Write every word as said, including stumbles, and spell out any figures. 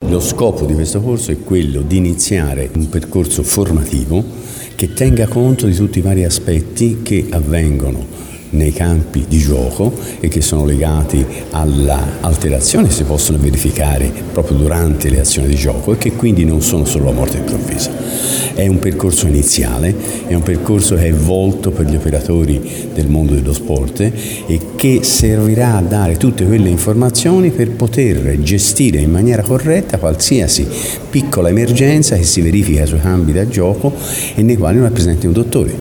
Lo scopo di questo corso è quello di iniziare un percorso formativo che tenga conto di tutti i vari aspetti che avvengono nei campi di gioco e che sono legati all'alterazione che si possono verificare proprio durante le azioni di gioco e che quindi non sono solo la morte improvvisa. È un percorso iniziale, è un percorso che è volto per gli operatori del mondo dello sport e che servirà a dare tutte quelle informazioni per poter gestire in maniera corretta qualsiasi piccola emergenza che si verifica sui campi da gioco e nei quali non è presente un dottore.